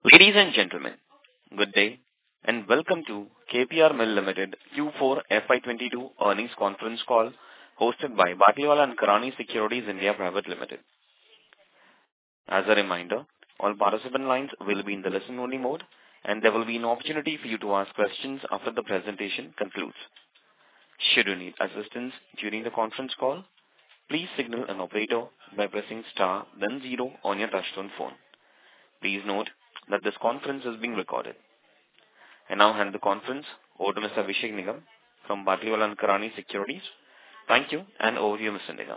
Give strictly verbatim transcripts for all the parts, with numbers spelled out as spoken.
Ladies and gentlemen, good day and welcome to K P R Mill Limited Q four F Y twenty-two earnings conference call hosted by Batlivala and Karani Securities India Private Limited. As a reminder, all participant lines will be in the listen-only mode and there will be an opportunity for you to ask questions after the presentation concludes. Should you need assistance during the conference call, please signal an operator by pressing star then zero on your touchtone phone. Please note that this conference is being recorded. I now hand the conference over to Mister Abhishek Nigam from Batlivala and Karani Securities. Thank you and over to you, Mister Nigam.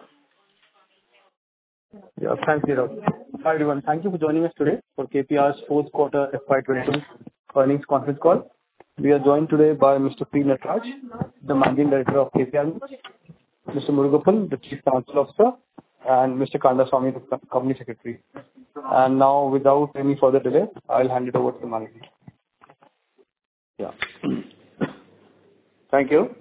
Yeah, thanks, Nirav. Hi everyone, thank you for joining us today for K P R's fourth quarter F Y twenty-two earnings conference call. We are joined today by Mister P. Nataraj, the Managing Director of K P R, Mister Murugappan, the Chief Financial Officer, and Mister Kandaswamy, the Company Secretary. And now, without any further delay, I'll hand it over to the management. Yeah. Thank you.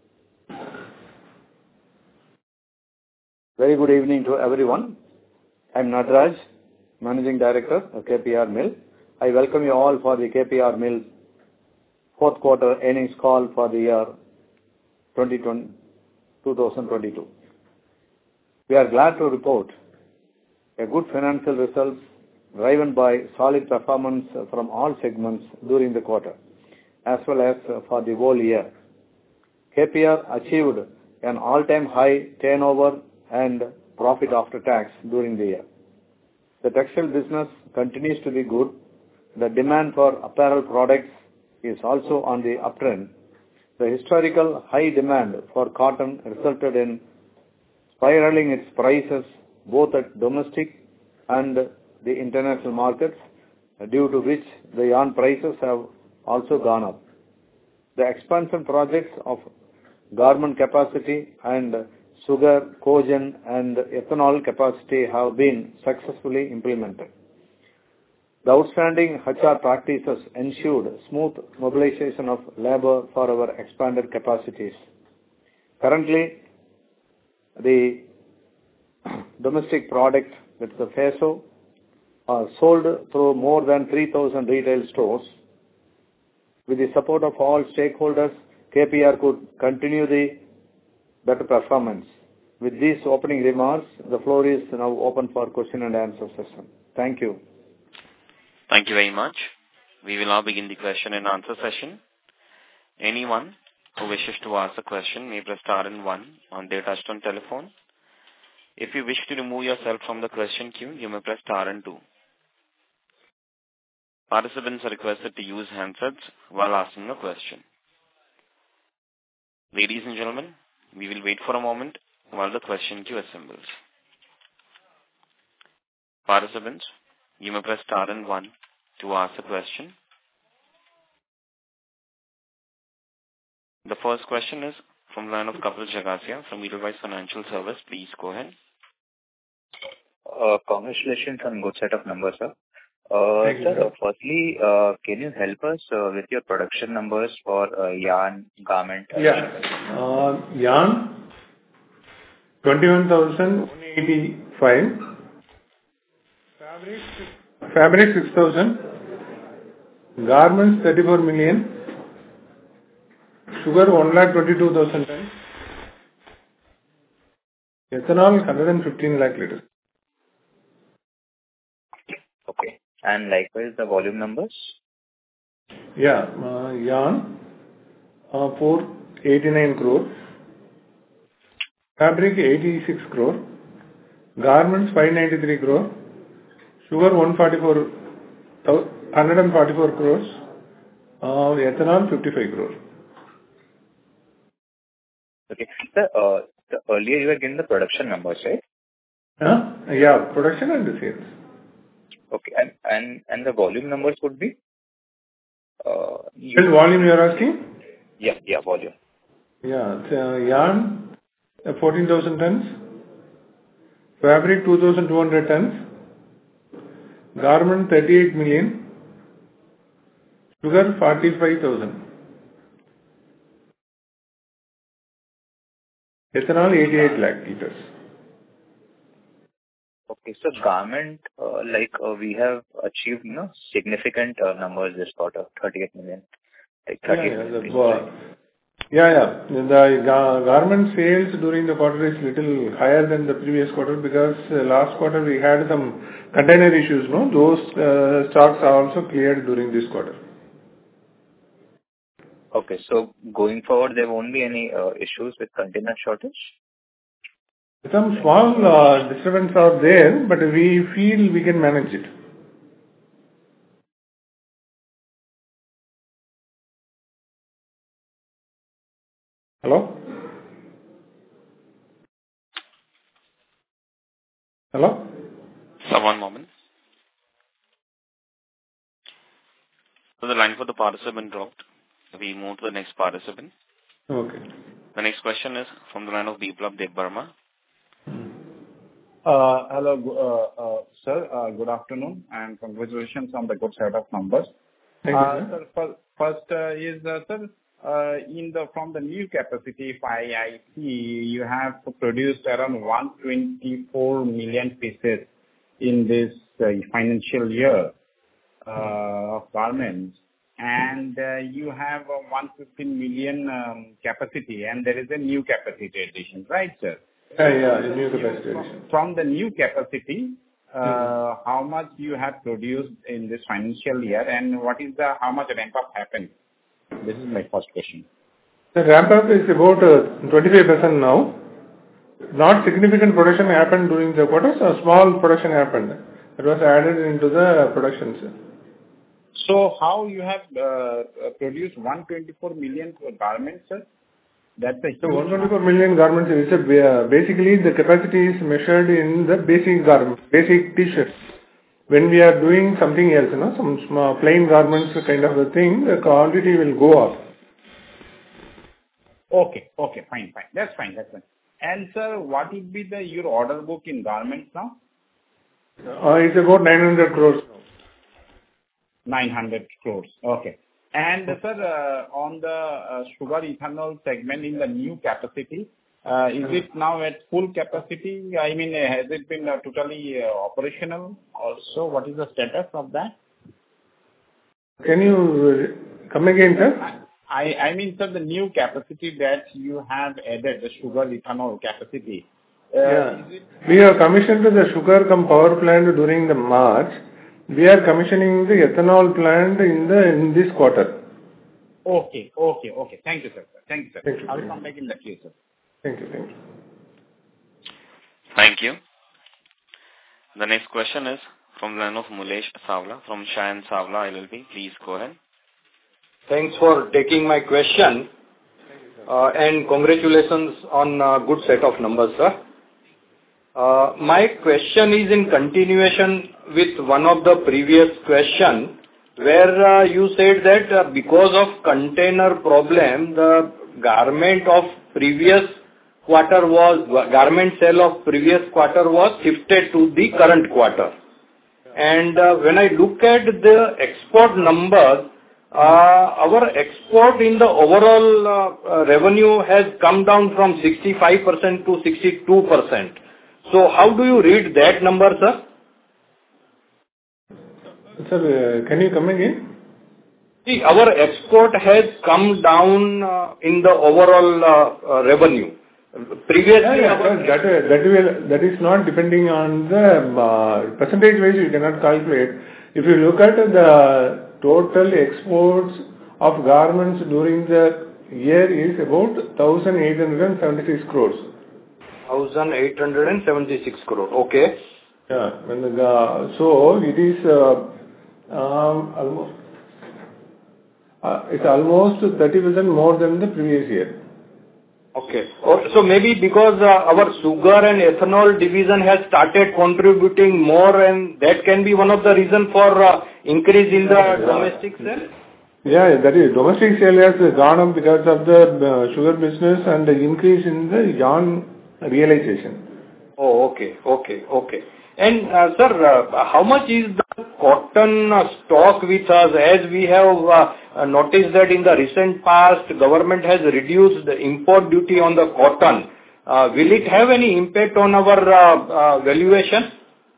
Very good evening to everyone. I'm Nataraj, Managing Director of K P R Mill. I welcome you all for the K P R Mill fourth quarter earnings call for the year twenty twenty-two. We are glad to report a good financial results driven by solid performance from all segments during the quarter, as well as for the whole year. K P R achieved an all-time high turnover and profit after tax during the year. The textile business continues to be good. The demand for apparel products is also on the uptrend. The historical high demand for cotton resulted in spiraling its prices both at domestic and the international markets, due to which the yarn prices have also gone up. The expansion projects of garment capacity and sugar, cogen and ethanol capacity have been successfully implemented. The outstanding H R practices ensured smooth mobilization of labor for our expanded capacities. Currently, the domestic product, that's the FESO, are sold through more than three thousand retail stores. With the support of all stakeholders, K P R could continue the better performance. With these opening remarks, the floor is now open for question and answer session. Thank you. Thank you very much. We will now begin the question and answer session. Anyone who wishes to ask a question may press star and one on their touchtone telephone. If you wish to remove yourself from the question queue, you may press star and two. Participants are requested to use handsets while asking a question. Ladies and gentlemen, we will wait for a moment while the question queue assembles. Participants, you may press star and one to ask a question. The first question is from the line of Kapil Jagasia from Edelweiss Financial Service. Please go ahead. Uh, congratulations on good set of numbers, sir. Uh, sir, uh, firstly, uh, can you help us uh, with your production numbers for uh, yarn, garment? Yeah. Uh, yarn, twenty-one thousand one hundred eighty-five. Fabric, fabric six thousand. Garments, thirty-four million. Sugar, one lakh twenty-two thousand tons. Ethanol, one hundred fifteen lakh liters. Okay. And likewise, the volume numbers? Yeah. Uh, yarn, uh, four hundred eighty-nine crore. Fabric, eighty-six crore. Garments, five hundred ninety-three crore. Sugar, one hundred forty-four, one hundred forty-four crores. Uh, ethanol, fifty-five crore. Okay. Sir, uh, the, earlier you were getting the production numbers, right? Huh? Yeah, production and the sales. Okay. And and, and the volume numbers would be? Uh, you, Which volume you are asking? Yeah, yeah, volume. Yeah, uh, yarn, uh, fourteen thousand tons. Fabric, two thousand two hundred tons. Garment, thirty-eight million. Sugar, forty-five thousand. Ethanol, eighty-eight lakh liters. Okay. So garment, uh, like, uh, we have achieved, you know, significant uh, numbers this quarter, thirty-eight million. Like Yeah, thirty-eight yeah. million. The, uh, yeah, yeah. The ga- garment sales during the quarter is little higher than the previous quarter because uh, last quarter we had some container issues, no? Those uh, stocks are also cleared during this quarter. Okay. So going forward, there won't be any uh, issues with container shortage? Some small uh, disturbance are there, but we feel we can manage it. Hello? Hello? So one moment. So the line for the participant dropped. We move to the next participant. Okay. The next question is from the line of Biplab Debbarma. Uh, Hello, uh, uh, sir. Uh, Good afternoon, and congratulations on the good set of numbers. Thank you, Uh, sir. Sir, fir- first uh, is, uh, sir, uh, in the from the new capacity, if I I see you have produced around one hundred twenty-four million pieces in this uh, financial year uh, of garments, and uh, you have a one hundred fifteen million um, capacity, and there is a new capacity addition, right, sir? Yeah, yeah, the new capacity From addition. from the new capacity, uh, Mhm. how much you have produced in this financial year, and what is the how much ramp-up happened? This is my first question. The ramp up is about uh, twenty-five percent now. Not significant production happened during the quarter, so small production happened. It was added into the production, sir. So how you have uh, uh, produced one hundred twenty-four million garments, sir? That's a So huge one hundred twenty-four million garments is a, ba- basically the capacity is measured in the basic garment, basic t-shirts. When we are doing something else, you know, some small plain garments kind of a thing, the quantity will go up. Okay. Okay, fine, fine. That's fine, that's fine. And, sir, what would be the your order book in garments now? Uh, it's about nine hundred crores. nine hundred crores. Okay. And, uh, sir, uh, on the uh, sugar ethanol segment in the new capacity, uh, is it now at full capacity? I mean, uh, has it been uh, totally uh, operational also? What is the status of that? Can you uh, come again, sir? I I mean, sir, the new capacity that you have added, the sugar ethanol capacity. uh, Yeah. Is it? We have commissioned the sugar cum power plant during the March. We are commissioning the ethanol plant in the in this quarter. Okay. Okay. Okay. Thank you, sir. Thank you, sir. Thank you. I will come back in the queue, sir. Thank you. Thank you. Thank you. The next question is from the line of Mulesh Savla from Shayan Savla L L P. Please go ahead. Thanks for taking my question, uh, and congratulations on a good set of numbers, sir. Uh, my question is in continuation with one of the previous question, where uh, you said that uh, because of container problem, the garment of previous quarter was, garment sale of previous quarter was shifted to the current quarter. And uh, when I look at the export numbers, uh, our export in the overall uh, uh, revenue has come down from sixty-five percent to sixty-two percent. So how do you read that number, sir? Sir, uh, can you come again? See, our export has come down uh, in the overall uh, uh, revenue. Previously, Yeah, yeah, our sir, that, uh, that, will, that is not depending on the uh, percentage wise you cannot calculate. If you look at the total exports of garments during the year is about one thousand eight hundred seventy-six crores. one thousand eight hundred seventy-six crore. Okay. Yeah, when the, uh, so it is uh, um, almost uh, it's almost thirty percent more than the previous year. Okay. Or, so maybe because uh, our sugar and ethanol division has started contributing more, and that can be one of the reason for uh, increase in the Yeah. domestic sale? Yeah, that is domestic sale has gone up because of the uh, sugar business and the increase in the yarn realization. Oh, okay, okay, okay. And uh, sir, uh, how much is the cotton uh, stock with us? As we have uh, uh, noticed that in the recent past, government has reduced the import duty on the cotton. Uh, will it have any impact on our uh, uh, valuation?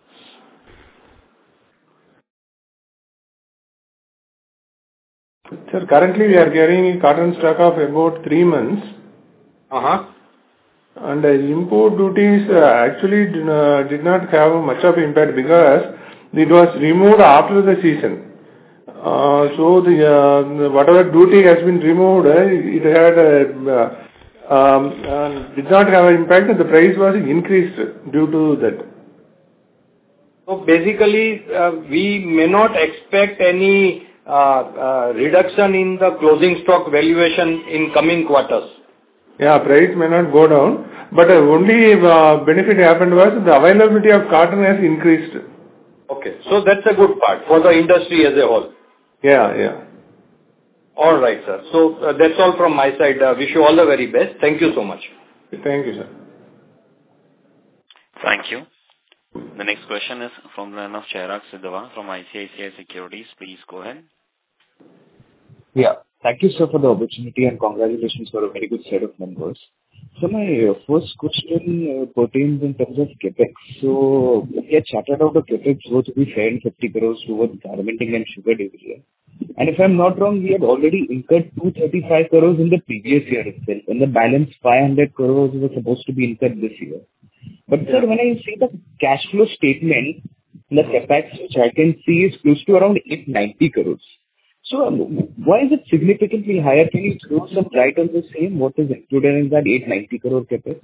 Sir, currently we are carrying cotton stock of about three months. Uh-huh. And the import duties uh, actually did, uh, did not have much of impact because it was removed after the season. Uh, so the, uh, whatever duty has been removed, uh, it had uh, um, uh, did not have an impact, and the price was increased due to that. So basically, uh, we may not expect any uh, uh, reduction in the closing stock valuation in coming quarters. Yeah, price may not go down, but uh, only uh, benefit happened was the availability of cotton has increased. Okay, so that's a good part for the industry as a whole. Yeah, yeah. All right, sir. So uh, that's all from my side. Uh, wish you all the very best. Thank you so much. Thank you, sir. Thank you. The next question is from the line of Chirag Sidhwa from I C I C I Securities. Please go ahead. Yeah. Thank you, sir, for the opportunity, and congratulations for a very good set of numbers. So my uh, first question uh, pertains in terms of CapEx. So we had charted out the CapEx worth to be five hundred fifty crores towards garmenting and sugar division. And if I'm not wrong, we had already incurred two hundred thirty-five crores in the previous year itself, and the balance five hundred crores was supposed to be incurred this year. But sir, when I see the cash flow statement, the CapEx which I can see is close to around eight hundred ninety crores. So um, why is it significantly higher? Can you throw some light on the same? What is included in that eight hundred ninety crore CapEx?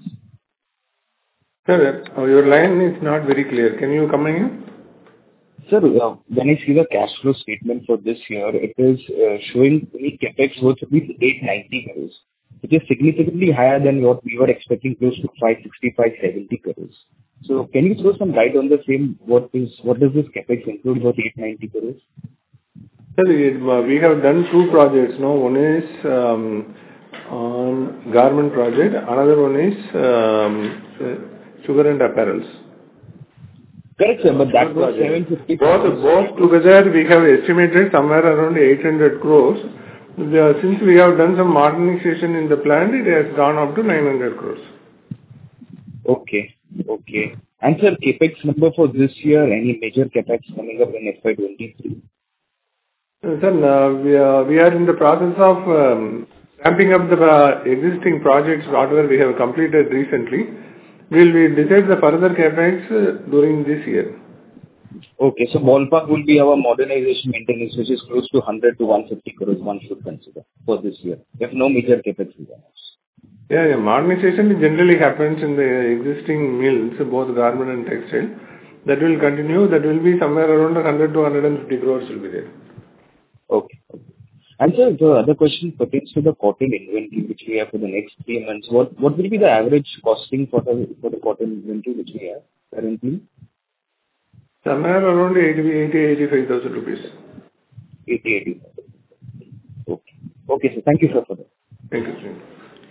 Sir, uh, your line is not very clear. Can you come again? Sir, uh, when I see the cash flow statement for this year, it is uh, showing the CapEx worth of eight hundred ninety crores, which is significantly higher than what we were expecting, close to five sixty, five seventy crores. So can you throw some light on the same? What is what does this CapEx include for eight hundred ninety crores? Sir, we have done two projects. No, one is um, on garment project. Another one is um, sugar and apparels. Correct, sir. But that was seven hundred fifty. Both, both together, we have estimated somewhere around eight hundred crores. Since we have done some modernization in the plant, it has gone up to nine hundred crores. Okay, okay. And sir, CapEx number for this year? Any major CapEx coming up in F Y twenty-three? Sir, uh, we, are, we are in the process of um, ramping up the uh, existing projects, whatever we have completed recently. Will we decide the further CapEx uh, during this year? Okay, so ballpark will be our modernization maintenance, which is close to one hundred to one hundred fifty crores one should consider for this year. If no major CapEx is announced. Yeah, yeah, modernization generally happens in the existing mills, both garment and textile. That will continue. That will be somewhere around one hundred to one hundred fifty crores will be there. Okay. Okay. And sir, the other question pertains to the cotton inventory which we have for the next three months. What what will be the average costing for the for the cotton inventory which we have currently? Somewhere around eighty, eighty-five thousand rupees. eighty, eighty. Okay. Okay, sir. Thank you, sir, for that. Thank you, sir.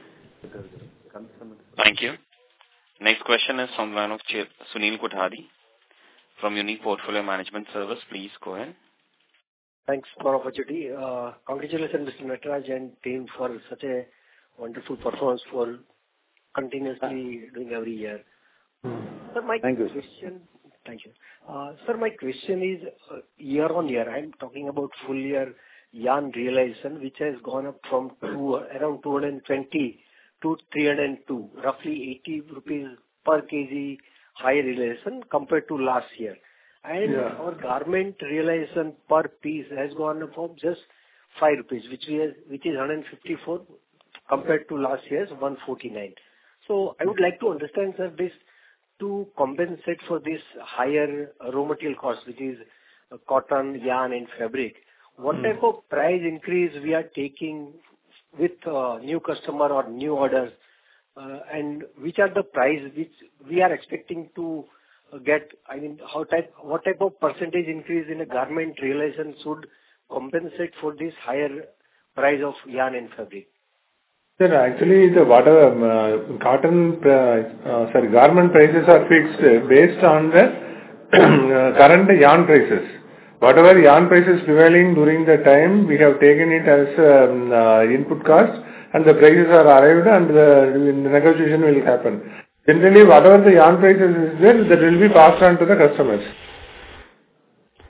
Thank you. Next question is from the line of Sunil Kothari from Unique Portfolio Management Service. Please go ahead. Thanks for the opportunity. Uh, congratulations, Mister Nataraj and team, for such a wonderful performance for continuously doing every year. Sir, my Thank you. question, thank you. Uh, sir, my question is uh, year on year. I'm talking about full year yarn realization, which has gone up from two, around two hundred twenty to three hundred two, roughly eighty rupees per kg higher realization compared to last year. And Yeah. our garment realization per piece has gone up from just five rupees, which we has, which is one hundred fifty-four compared to last year's one hundred forty-nine. So I would like to understand, sir, this to compensate for this higher raw material cost, which is uh, cotton, yarn, and fabric. What Hmm. type of price increase we are taking with uh, new customer or new orders, uh, and which are the price which we are expecting to get? I mean, how type, what type of percentage increase in a garment realization should compensate for this higher price of yarn and fabric? Sir, actually, the water um, uh, cotton, uh, uh, sorry, garment prices are fixed uh, based on the uh, current yarn prices. Whatever yarn prices prevailing during the time, we have taken it as um, uh, input cost, and the prices are arrived, and the, the negotiation will happen. Generally, whatever the yarn prices is there, that will be passed on to the customers.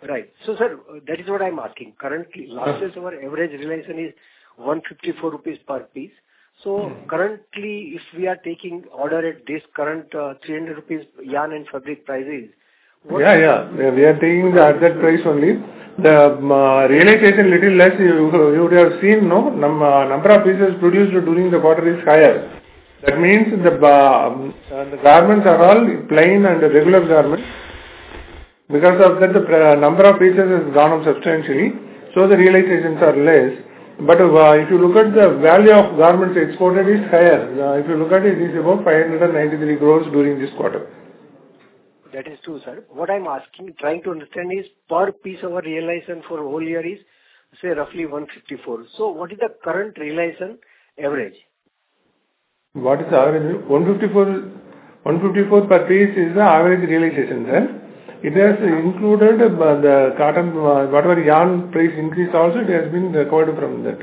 Right. So, sir, that is what I'm asking. Currently, last year's our average realization is one hundred fifty-four rupees per piece. So currently, if we are taking order at this current uh, three hundred rupees yarn and fabric prices. Yeah, yeah. We are we are taking the at that price only. The um, uh, realization little less. You, you would have seen, no? Num, uh, number of pieces produced during the quarter is higher. That means the, uh, um, uh, the garments are all plain and regular garments. Because of that, the uh, number of pieces has gone up substantially. So the realizations are less. But uh, if you look at the value of garments exported is higher. Uh, if you look at it, it is about five hundred ninety-three crores during this quarter. That is true, sir. What I'm asking, trying to understand is per piece our realization for whole year is, say, roughly one hundred fifty-four. So what is the current realization average? What is the average? one hundred fifty-four, one hundred fifty-four per piece is the average realization, sir. It has included uh, the cotton, uh, whatever yarn price increase also, it has been recovered from that.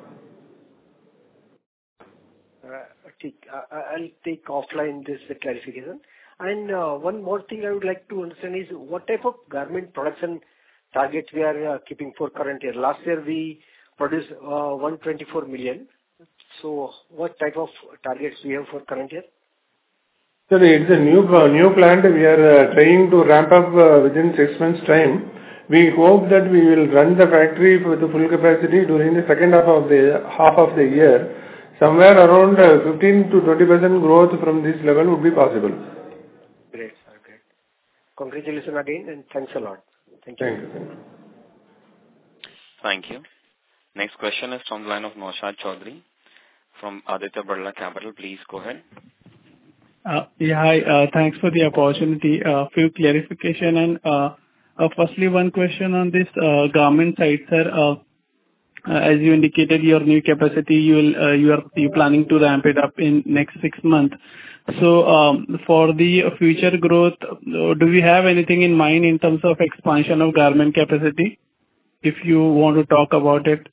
Uh, I'll take offline this clarification. And uh, one more thing I would like to understand is what type of garment production targets we are uh, keeping for current year. Last year we produced uh, one hundred twenty-four million. So what type of targets we have for current year? So it's a new uh, new plant. We are uh, trying to ramp up uh, within six months' time. We hope that we will run the factory with the full capacity during the second half of the half of the year. Somewhere around uh, fifteen to twenty percent growth from this level would be possible. Great, sir. Great. Congratulations again and thanks a lot. Thank you. Thank you. Thank you. Thank you. Next question is from the line of Naushad Chaudhary from Aditya Birla Capital. Please go ahead. Uh, yeah, hi. Uh, thanks for the opportunity. Uh, few clarification and uh, uh, firstly, one question on this uh, garment side, sir. Uh, uh, as you indicated, your new capacity, you will uh, you are you planning to ramp it up in next six months. So, um, for the future growth, uh, do we have anything in mind in terms of expansion of garment capacity? If you want to talk about it.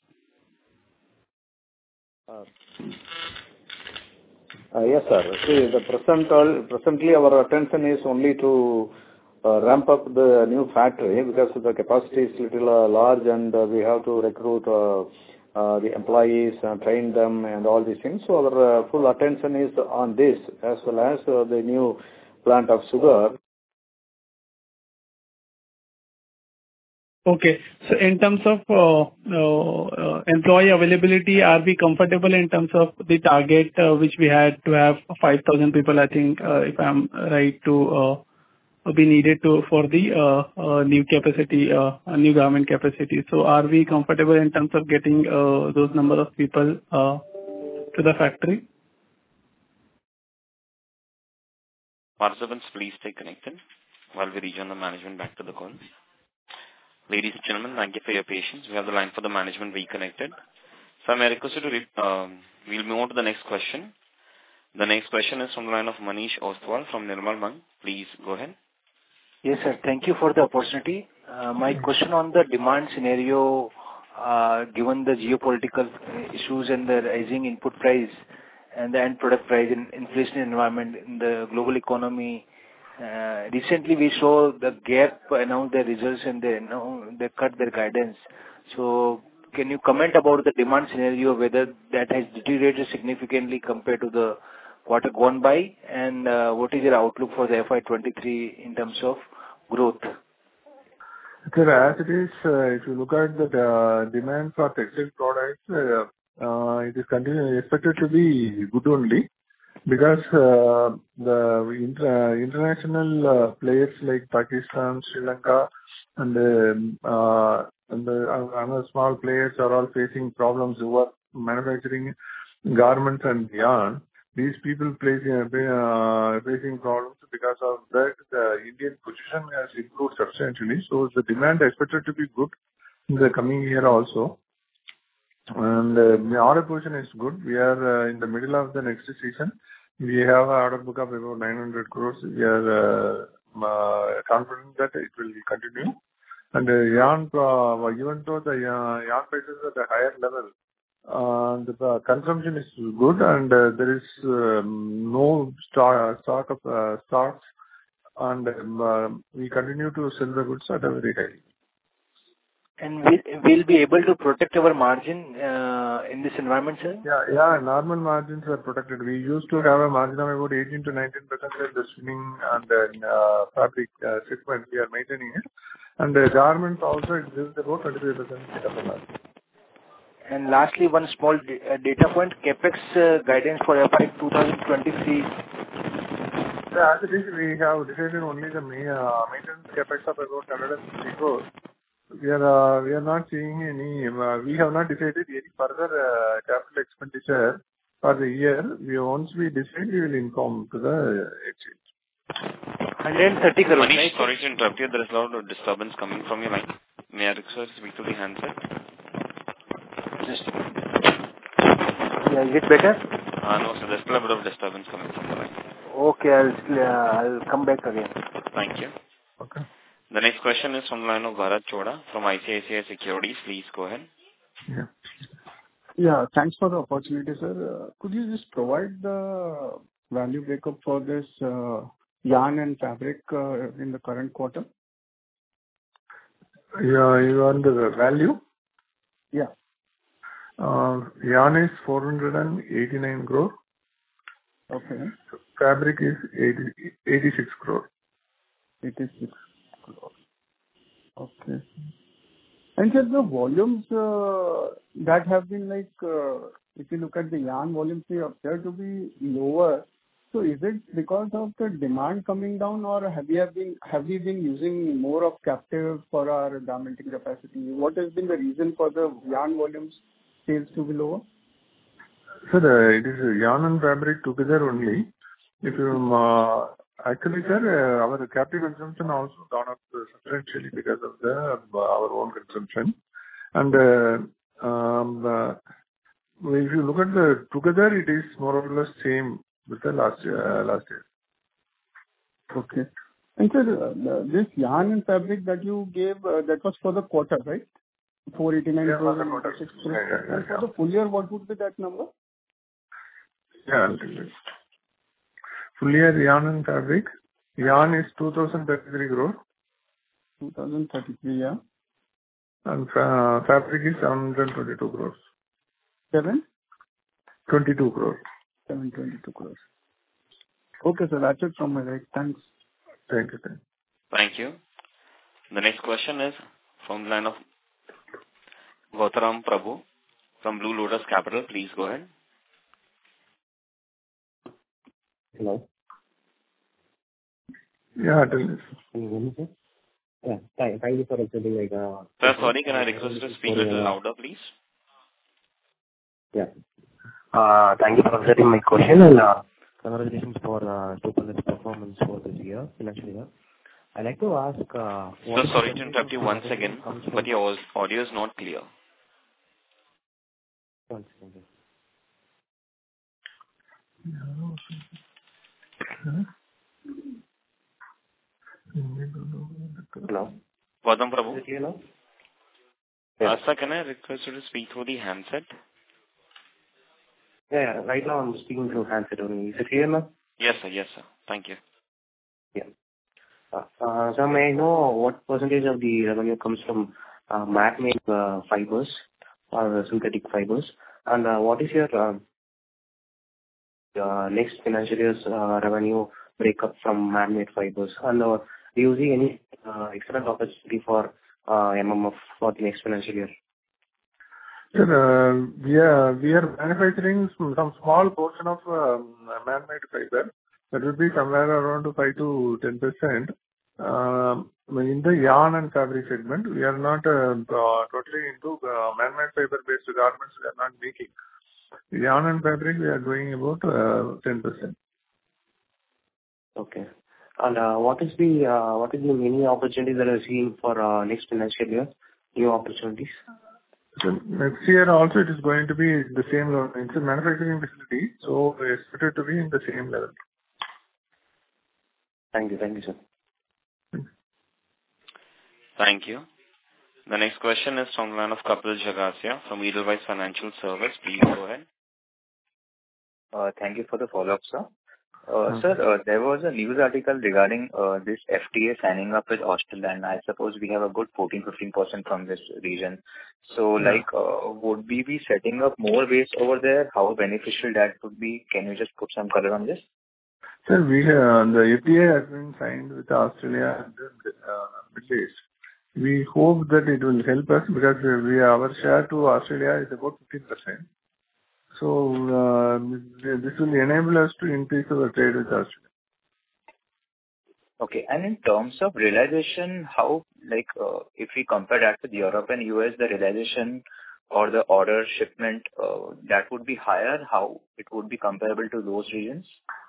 Uh, uh, yes, sir. See, the present, uh, presently our attention is only to uh, ramp up the new factory because the capacity is little uh, large and uh, we have to recruit uh, uh, the employees and train them and all these things. So our uh, full attention is on this as well as uh, the new plant of sugar. Okay. So in terms of uh, uh, employee availability, are we comfortable in terms of the target uh, which we had to have five thousand people, I think, uh, if I'm right, to uh, be needed to for the uh, uh, new capacity, uh, new garment capacity. So are we comfortable in terms of getting uh, those number of people uh, to the factory? Participants, please stay connected while we rejoin the management back to the call. Ladies and gentlemen, thank you for your patience. We have the line for the management reconnected. So I'm requested to read, um, we'll move on to the next question. The next question is from the line of Manish Ostwal from Nirmal Bang. Please go ahead. Yes, sir. Thank you for the opportunity. Uh, my question on the demand scenario, uh, given the geopolitical issues and the rising input price and the end product price in inflation environment in the global economy. Uh, recently, we saw the Gap announce their results and they, you know, they cut their guidance. So, can you comment about the demand scenario, whether that has deteriorated significantly compared to the quarter gone by, and uh, what is your outlook for the F Y twenty-three in terms of growth? Sir, as it is, uh, if you look at the uh, demand for textile products, uh, uh, it is continue, expected to be good only. Because uh, the inter- international uh, players like Pakistan, Sri Lanka, and, um, uh, and the other small players are all facing problems who are manufacturing garments and yarn. These people face, uh, facing problems because of that. The Indian position has improved substantially. So the demand is expected to be good in the coming year also. And uh, the order position is good. We are uh, in the middle of the next season. We have an order book of about nine hundred crores. We are uh, uh, confident that it will continue. And uh, yarn, uh, even though the uh, yarn prices are at a higher level, uh, the uh, consumption is good and uh, there is um, no stock, stock of uh, stocks. And um, uh, we continue to sell the goods at a very high. And we will be able to protect our margin uh, in this environment, sir? Yeah, yeah, normal margins are protected. We used to have a margin of about eighteen to nineteen percent in the spinning and then uh, fabric uh, segment. We are maintaining it. And the garments also, it gives about twenty-five percent of the margin. And lastly, one small d- uh, data point, CapEx uh, guidance for F Y twenty twenty-three. Yeah, as it is, we have decided only the ma- uh, maintenance CapEx of about one hundred fifty crores. We are uh, we are not seeing any. Uh, we have not decided any further uh, capital expenditure for the year. We once we decide, we will inform to the exchange. one hundred thirty crores. Manish, Right? sorry to interrupt you. There is a lot of disturbance coming from your line. May I request you to speak to the handset? Just, yeah, is it better? Uh, no, so there's still a bit of disturbance coming from the line. Okay, I'll uh, I'll come back again. Thank you. Okay. The next question is from the line of Bharat Choda from I C I C I Securities. Please go ahead. Yeah. Yeah, thanks for the opportunity, sir. Uh, Could you just provide the value breakup for this uh, yarn and fabric uh, in the current quarter? Yeah, you want the value? Yeah. Uh, yarn is four hundred eighty-nine crore. Okay. Fabric is eighty, eighty-six crore. eighty-six crore. Okay. And sir, the volumes uh, that have been like, uh, if you look at the yarn volumes, they appear to be lower. So is it because of the demand coming down, or have we have been have we been using more of captive for our garmenting capacity? What has been the reason for the yarn volumes sales to be lower? So the, it is yarn and fabric together only. If you uh, actually, sir, uh, our captive consumption also gone up substantially because of the uh, our own consumption. And uh, um, uh, if you look at the together, it is more or less same with the last uh, last year. Okay. And sir, uh, the- this yarn and fabric that you gave, uh, that was for the quarter, right? four eighty-nine Yeah, crores for the and quarter. eighty-six Yeah, crores. yeah, yeah, And for yeah. the full year, what would be that number? Yeah, I'll tell you. Full year yarn and fabric. Yarn is two thousand thirty-three crore two thousand thirty-three, yeah. and fa- fabric is seven hundred twenty-two crores. seven? twenty-two crores. seven hundred twenty-two crores. Okay, sir. That's it from my side. Thanks. Thank you. Thank you. Thank you. The next question is from the line of Gautaram Prabhu from Blue Lotus Capital. Please go ahead. Hello. Yeah, tell me. Can you hear me, sir? Yeah. Thank, thank you for accepting like uh Sir, sorry, can I request you to speak a little louder, please? Yeah. Uh thank you for accepting my question and uh, congratulations for uh Superlet's performance for this year, financial year. I'd like to ask uh Sir, sorry to interrupt you once again, but your audio is not clear. One second. Hello. Gautam Prabhu. Is it clear now? Uh, sir, can I request you to speak through the handset? Yeah, yeah. Right now I'm speaking through handset only. Is it clear now? Yes, sir. Yes, sir. Thank you. Yeah. Uh, uh, so may I know what percentage of the revenue comes from uh, man-made uh, fibers or synthetic fibers, and uh, what is your uh, uh, next financial year's uh, revenue breakup from man-made fibers, and uh, do you see any uh, excellent opportunity for uh, M M F for the next financial year? Sir, uh, we are we are manufacturing some, some small portion of um, man-made fiber. That will be somewhere around five to ten percent. Um, in the yarn and fabric segment, we are not uh, uh, totally into uh, man-made fiber-based garments. We are not making. Yarn and fabric, we are doing about uh, ten percent. Okay. And uh, what is the uh, what is the many opportunities that are seeing for uh, next financial year? New opportunities. So next year also it is going to be the same level. It's a manufacturing facility, so we expect it to be in the same level. Thank you. Thank you, sir. Thank you. The next question is from the line of Kapil Jagasia from Edelweiss Financial Service. Please go ahead. Uh, Thank you for the follow-up, sir. Uh, Sir, uh, there was a news article regarding uh, this F T A signing up with Australia, and I suppose we have a good fourteen to fifteen percent from this region. So, Yeah. like, uh, would we be setting up more base over there? How beneficial that would be? Can you just put some color on this? Sir, we have, the F T A has been signed with Australia and the uh, Middle East. We hope that it will help us because we our share to Australia is about fifteen percent. So, uh, this will enable us to increase our trade with Australia. Okay. And in terms of realization, how, like, uh, if we compare that with Europe and U S, the realization or the order shipment, uh, that would be higher, how it would be comparable to those regions?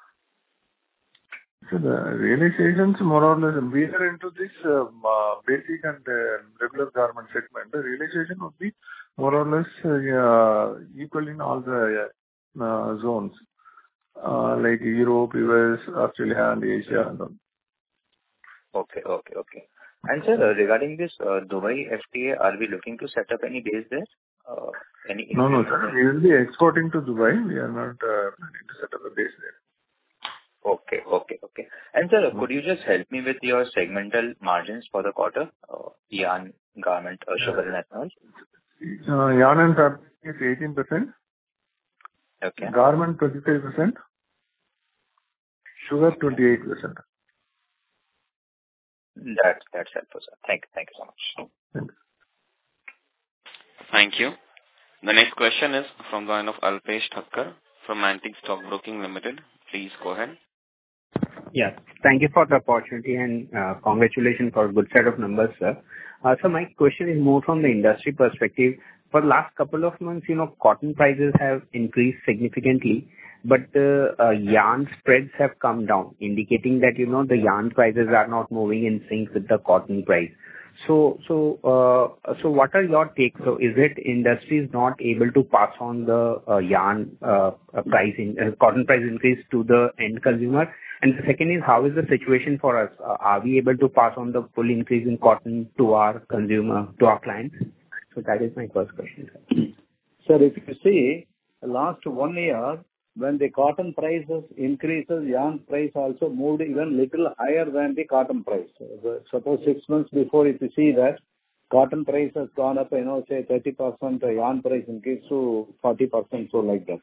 So the realizations more or less, we are into this um, uh, basic and uh, regular garment segment. The realization would be more or less uh, equal in all the uh, zones, uh, like Europe, U S, Australia, and Asia. And all. Okay, okay, okay. And sir, uh, regarding this uh, Dubai F T A, are we looking to set up any base there? Uh, any? No, no, sir. We will be exporting to Dubai. We are not uh, planning to set up a base there. Okay, okay, okay. And sir, could you just help me with your segmental margins for the quarter? Uh, yarn, garment, uh, sugar and ethanol? Uh, yarn and fabric is eighteen percent. Okay. Garment twenty-five percent. Sugar twenty-eight percent. That's, that's helpful, sir. Thank you. Thank you so much. Thanks. Thank you. The next question is from the line of Alpesh Thakkar from Antique Stock Broking Limited. Please go ahead. Yeah. Thank you for the opportunity and uh, congratulations for a good set of numbers, sir. Uh, so my question is more from the industry perspective. For the last couple of months, you know, cotton prices have increased significantly, but the uh, yarn spreads have come down, indicating that, you know, the yarn prices are not moving in sync with the cotton price. So, so, uh, so what are your takes? So is it industry is not able to pass on the uh, yarn uh, price in, uh, cotton price increase to the end consumer? And the second is, how is the situation for us? Uh, are we able to pass on the full increase in cotton to our consumer, to our clients? So that is my first question, sir. Sir, if you see, last one year, when the cotton prices increases, yarn price also moved even little higher than the cotton price. So, suppose six months before, if you see that, cotton price has gone up, you know, say thirty percent, yarn price increased to forty percent, so like that.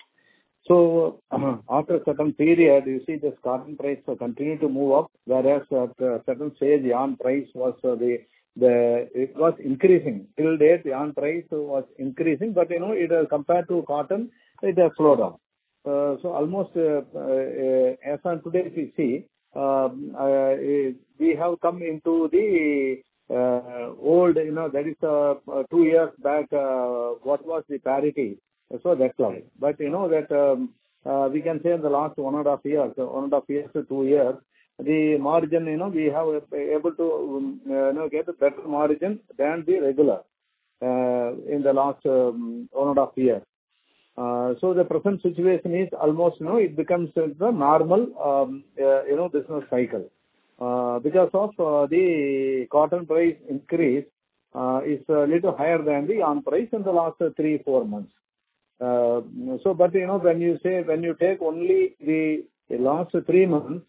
So, uh, after a certain period, you see this cotton price uh, continue to move up, whereas at a certain stage, yarn price was uh, the the it was increasing. Till date, yarn price was increasing, but you know, it uh, compared to cotton, it has slowed down. Uh, so almost uh, uh, as on today, if you see, um, uh, we have come into the uh, old, you know, that is uh, uh, two years back. Uh, what was the parity? So that's level. But you know that um, uh, we can say in the last one and a half years, so one and a half years to two years, the margin, you know, we have able to um, uh, you know get a better margin than the regular uh, in the last um, one and a half years. Uh, so the present situation is almost, you know, it becomes the normal, um, uh, you know, business cycle. Uh, because of uh, the cotton price increase uh, is a little higher than the yarn price in the last uh, three, four months. Uh, so, but you know, when you say, when you take only the, the last three months,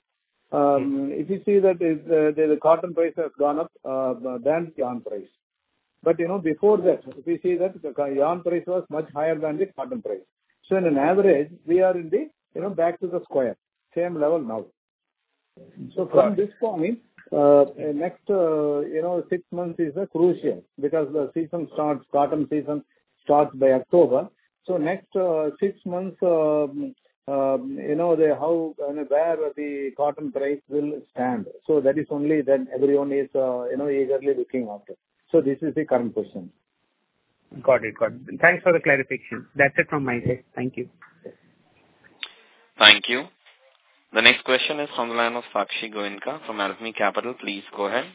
um, if you see that is, uh, the, the cotton price has gone up uh, than the yarn price. But, you know, before that, if we see that the yarn price was much higher than the cotton price. So, in an average, we are in the, you know, back to the square, same level now. So, from this point, uh, next, uh, you know, six months is a crucial because the season starts, cotton season starts by October. So, next uh, six months, um, um, you know, the how, uh, where the cotton price will stand. So, that is only that everyone is, uh, you know, eagerly looking after. So this is the current question. Got it, got it. Thanks for the clarification. That's it from my side. Thank you. Thank you. The next question is from the line of Sakshi Goenka from Alchemy Capital. Please go ahead.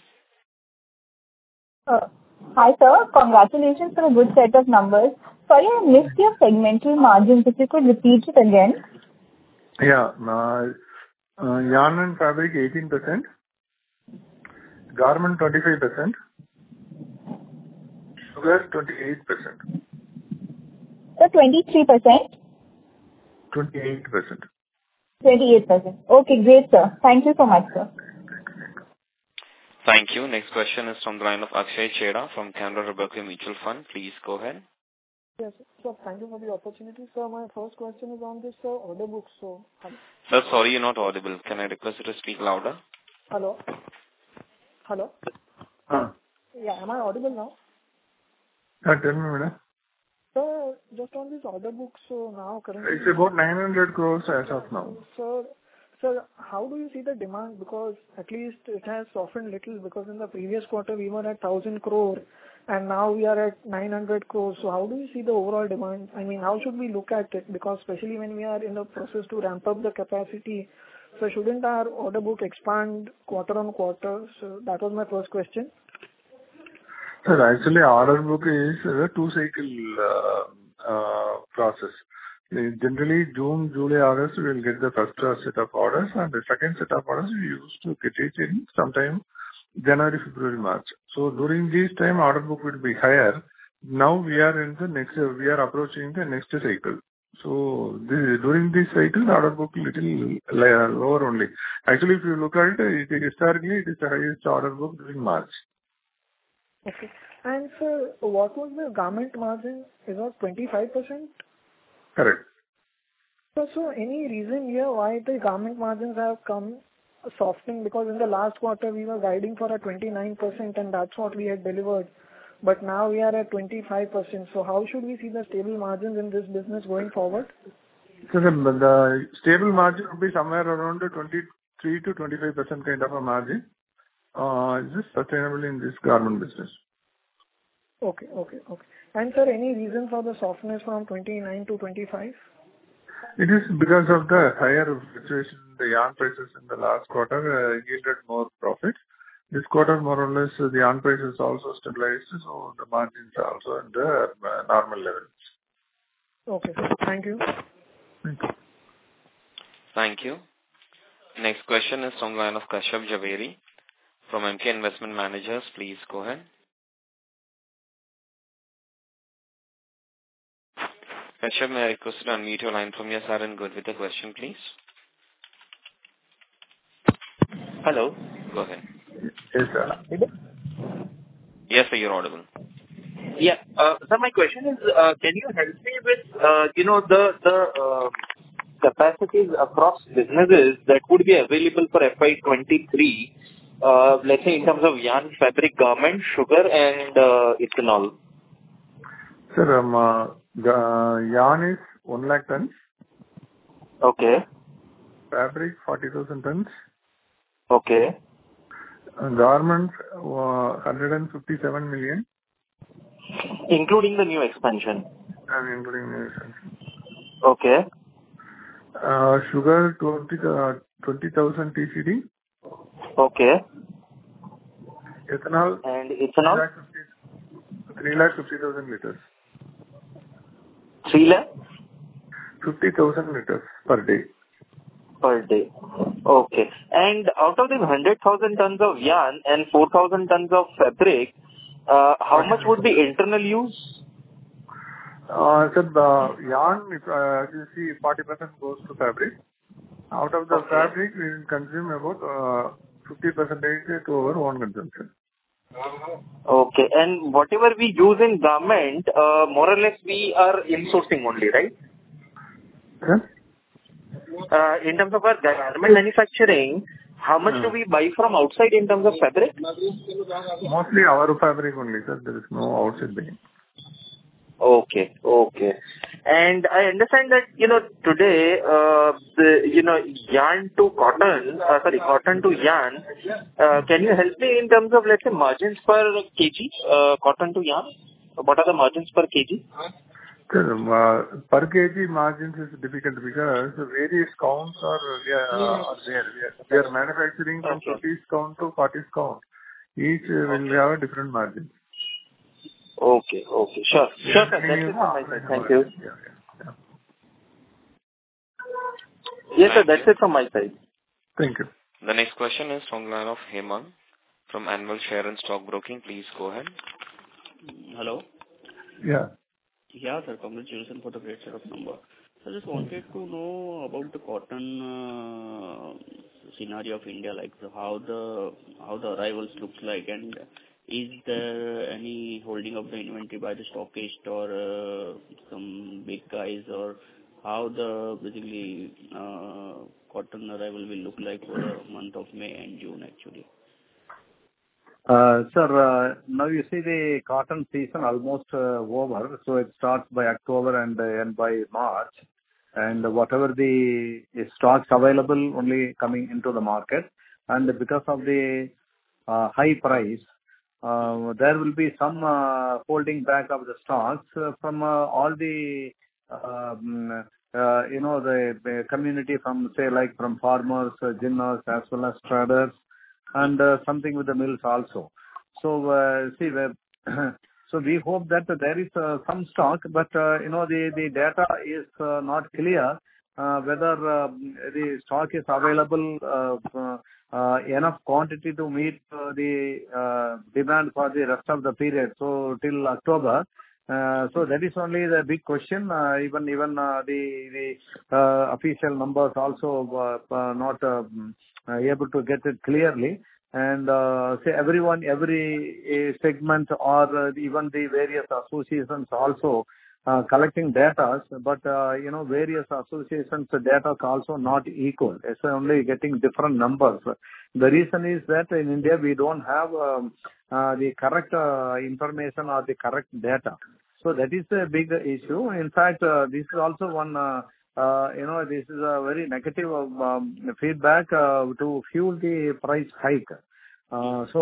Uh, hi, sir. Congratulations for a good set of numbers. Sorry, I missed your segmental margins. If you could repeat it again. Yeah. Uh, uh, yarn and fabric eighteen percent. Garment twenty-five percent. Sugar twenty-eight percent. So twenty-three percent? twenty-eight percent. twenty-eight percent. Okay, great, sir. Thank you so much, sir. Thank you. Next question is from the line of Akshay Chheda from Canara Robeco Mutual Fund. Please go ahead. Yes, sir. Thank you for the opportunity. Sir, my first question is on this uh, order book. So, Sir, sorry, you're not audible. Can I request you to speak louder? Hello? Hello? Uh. Yeah, am I audible now? Uh, tell me, madam. Sir, just on this order book, so now currently... It's about nine hundred crores as of now. Sir, sir, how do you see the demand? Because at least it has softened little, because in the previous quarter we were at one thousand crore and now we are at nine hundred crores. So how do you see the overall demand? I mean, how should we look at it? Because especially when we are in the process to ramp up the capacity, so shouldn't our order book expand quarter on quarter? So that was my first question. Sir, actually order book is a two-cycle uh, uh, process. Generally, June, July, August, we will get the first set of orders, and the second set of orders we used to get it in sometime January, February, March. So during this time, order book will be higher. Now we are in the next, we are approaching the next cycle. So this, during this cycle, the order book little lower only. Actually, if you look at it, it historically it is the highest order book during March. Okay. And sir, what was the garment margin? Is it twenty-five percent? Correct. So, so any reason here why the garment margins have come softening? Because in the last quarter we were guiding for a twenty-nine percent and that's what we had delivered. But now we are at twenty-five percent. So how should we see the stable margins in this business going forward? So the, the stable margin will be somewhere around the twenty-three to twenty-five percent kind of a margin. Uh, is this sustainable in this garment business? Okay, okay, okay. And sir, any reason for the softness from twenty-nine to twenty-five? It is because of the higher fluctuation in the yarn prices in the last quarter uh, yielded more profits. This quarter, more or less, uh, the yarn prices also stabilized, so the margins are also in the uh, normal levels. Okay, sir. Thank you. Thank you. Thank you. Next question is from the line of Kashyap Javeri from M K Investment Managers. Please go ahead. Kashyap, may I request you to unmute your line from your side and go with the question, please? Hello. Go ahead. Yes, sir. Yes, sir, you're audible. Yeah. Uh, so my question is, uh, can you help me with, uh, you know, the the uh, capacities across businesses that would be available for F Y twenty-three, uh, let's say in terms of yarn, fabric, garment, sugar, and uh, ethanol? Sir, um, uh, the yarn is one lakh tons. Okay. Fabric, forty thousand tons. Okay. Uh, garments, uh, one hundred fifty-seven million. Including the new expansion? And including new expansion. Okay. Uh, sugar, twenty thousand T C D. Okay. Ethanol. And ethanol? three lakh fifty thousand liters. three lakh? fifty thousand liters per day. Per day. Okay. And out of these one hundred thousand tons of yarn and four thousand tons of fabric, uh, how much would be internal use? Uh, sir, the yarn, if uh, you see, forty percent goes to fabric. Out of the okay. fabric, we will consume about uh, fifty percent to our own consumption. Okay. And whatever we use in garment, uh, more or less we are insourcing only, right? Yes. Uh, in terms of our garment manufacturing, how much hmm. do we buy from outside in terms of fabric? Mostly our fabric only, sir. There is no outside buying. Okay, okay. And I understand that, you know, today, uh, the, you know, yarn to cotton, uh, sorry, cotton to yarn, uh, can you help me in terms of, let's say, margins per kg, uh, cotton to yarn? What are the margins per kg? Sir, uh, per kg margins is difficult because various counts are, uh, are there. We are, we are manufacturing from okay. fifties count to forties count. Each uh, will okay. have a different margin. Okay, okay. Sure. Yeah, sure, sir. That's it from my side. Thank you. Yeah, yeah, yeah. Yes, sir. That's it from my side. Thank you. The next question is from the line of Hemant from Annual Share and Stock Broking. Please go ahead. Hello. Yeah. Yeah, sir. Congratulations for the great set of numbers. I just wanted to know about the cotton uh, scenario of India, like the, how the how the arrivals looks like, and is there any holding of the inventory by the stockist or uh, some big guys, or how the basically uh, cotton arrival will look like for the month of May and June actually? Uh, sir, uh, now you see the cotton season almost uh, over, so it starts by October and uh, end by March, and whatever the stocks available only coming into the market, and because of the uh, high price, uh, there will be some uh, holding back of the stocks uh, from uh, all the um, uh, you know the, the community from say like from farmers, uh, ginners as well as traders, and uh, something with the mills also. So, uh, see, uh, so we hope that there is uh, some stock, but, uh, you know, the, the data is uh, not clear uh, whether uh, the stock is available uh, uh, enough quantity to meet uh, the uh, demand for the rest of the period, so till October. Uh, so that is only the big question. Uh, even even uh, the the uh, official numbers also uh, uh, not uh, uh, able to get it clearly. And uh, say everyone, every uh, segment or uh, even the various associations also uh, collecting data, but uh, you know various associations data is also not equal. It's only getting different numbers. The reason is that in India we don't have um, uh, the correct uh, information or the correct data. So that is a big issue. In fact, uh, this is also one. Uh, Uh, you know, this is a very negative um, feedback uh, to fuel the price hike. Uh, so,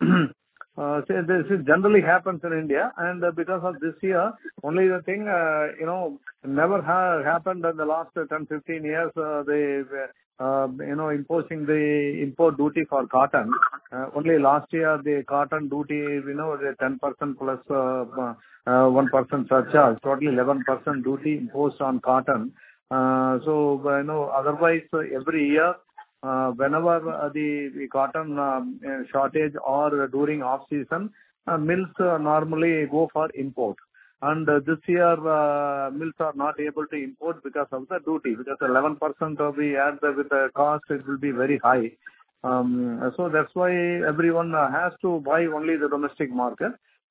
uh, so this is generally happens in India, and uh, because of this year, only the thing, uh, you know, never ha- happened in the last ten, fifteen years, uh, they, uh, you know, imposing the import duty for cotton. Uh, only last year, the cotton duty, you know, the ten percent plus uh, uh, one percent surcharge, totally eleven percent duty imposed on cotton. Uh, so, uh, you know, otherwise uh, every year, uh, whenever uh, the, the cotton um, uh, shortage or during off season, uh, mills uh, normally go for import. And uh, this year, uh, mills are not able to import because of the duty, because eleven percent of the add with the cost, it will be very high. Um, so that's why everyone uh, has to buy only the domestic market.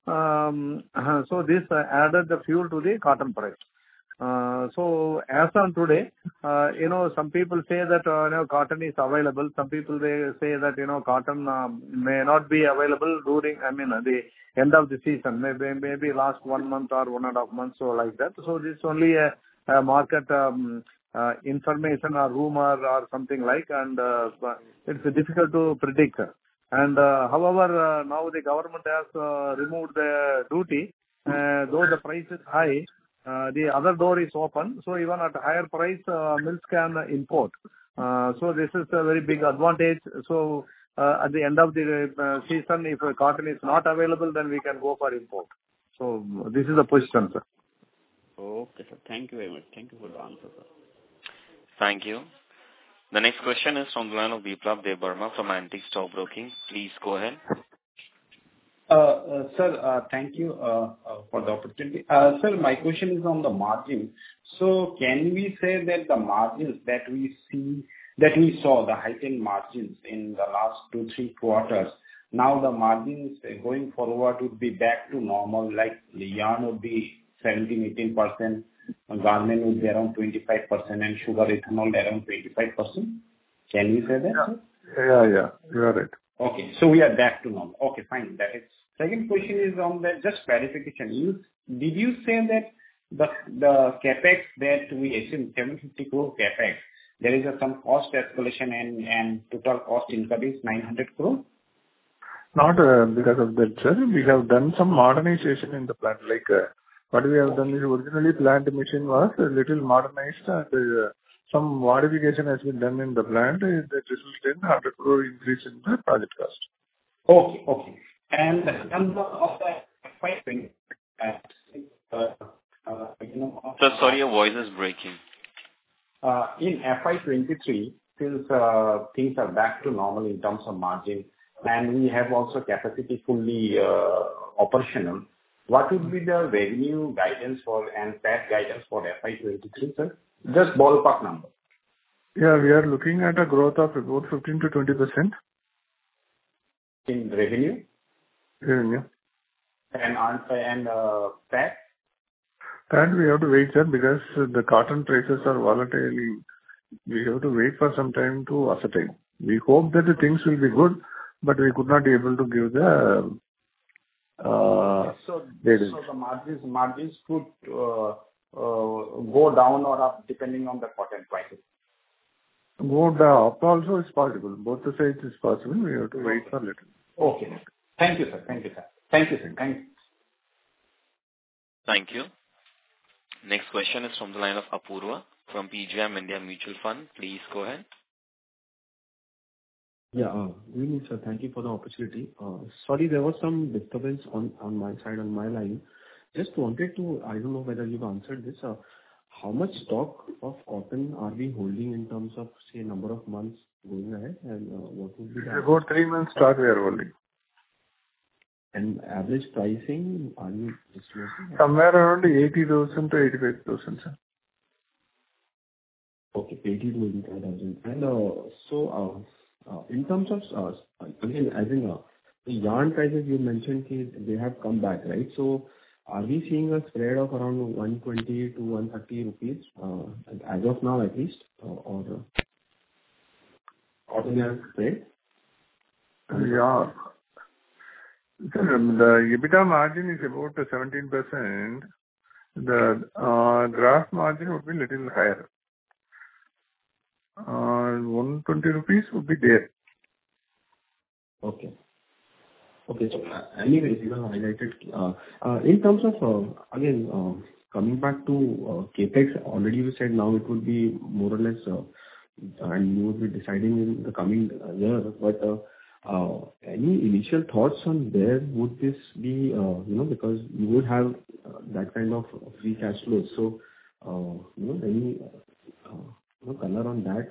Um, so this uh, added the fuel to the cotton price. Uh, so as on today, uh, you know, some people say that, uh, you know, cotton is available. Some people, they say that, you know, cotton um, may not be available during, I mean, uh, the end of the season, maybe, maybe last one month or one and a half months or like that. So this is only a, a market um, uh, information or rumor or something like, and uh, it's difficult to predict. And uh, however, uh, now the government has uh, removed the duty, uh, though the price is high. Uh, the other door is open, so even at a higher price, uh, mills can uh, import. Uh, so this is a very big advantage. So uh, at the end of the uh, season, if uh, cotton is not available, then we can go for import. So this is the position, sir. Okay, sir. Thank you very much. Thank you for the answer, sir. Thank you. The next question is from the line of Biplab Debarma from Antique Stock Broking. Please go ahead. Uh, uh, Sir, uh, thank you uh, uh, for the opportunity. Uh, Sir, my question is on the margin. So can we say that the margins that we see, that we saw, the heightened margins in the last two, three quarters, now the margins going forward would be back to normal, like the yarn would be seventeen, eighteen percent, garment would be around twenty-five percent, and sugar ethanol around twenty-five percent? Can we say that, yeah. sir? Yeah, yeah, you are right. Okay, so we are back to normal. Okay, fine. That is. Second question is on the just clarification. You did you say that the the capex that we assume seven hundred fifty crore capex, there is a, some cost escalation and and total cost increase is nine hundred crore? Not uh, because of that, sir. We have done some modernization in the plant. Like uh, what we have done is originally plant machine was a little modernized, and uh, some modification has been done in the plant uh, that resulted in one hundred crore increase in the project cost. Okay, okay. And the number of the F Y twenty, uh, uh, you know. Sir, sorry, your voice is breaking. Uh, in F Y twenty-three, since uh, things are back to normal in terms of margin, and we have also capacity fully uh, operational. what would be the revenue guidance for and P A T guidance for F Y twenty-three, sir? Just ballpark number. Yeah, we are looking at a growth of about fifteen to twenty percent. In revenue? Revenue. And on and uh, P A T? P A T we have to wait, sir, because the cotton prices are volatile. We have to wait for some time to ascertain. We hope that the things will be good, but we could not be able to give the uh, so, guidance. so the margins margins could uh, uh, go down or up depending on the cotton prices. Go down up also is possible. Both the sides is possible. We have to wait for a little. Okay. Thank you, sir. Thank you, sir. Thank you, sir. Thank you. Thank you. Next question is from the line of Apurva from P G I M India Mutual Fund. Please go ahead. Yeah, uh, good evening, sir. Thank you for the opportunity. Uh, sorry, there was some disturbance on, on my side, on my line. Just wanted to, I don't know whether you've answered this. Uh, how much stock of cotton are we holding in terms of, say, number of months going ahead? And uh, what would be the... About three months stock we are holding. And average pricing, are you disclosing? Somewhere around eighty thousand to eighty-five thousand, sir. Okay, eighty to eighty-five thousand. And uh, so, uh, uh, in terms of, uh, again, as in uh, the yarn prices you mentioned, they have come back, right? So, are we seeing a spread of around one twenty to one thirty rupees, uh, as of now at least, uh, or uh, cotton yarn spread? Yeah. Sir, the EBITDA margin is about seventeen percent. The uh, gross margin would be little higher. Uh, one twenty rupees would be there. Okay. Okay. So, uh, anyways, you have highlighted, uh, uh, in terms of, uh, again, uh, coming back to uh, CapEx, already you said now it would be more or less, uh, and you would be deciding in the coming year, but uh, uh, any initial thoughts on where would this be, uh, you know, because you would have uh, that kind of free cash flow. So, uh, you know, any uh, you know, color on that?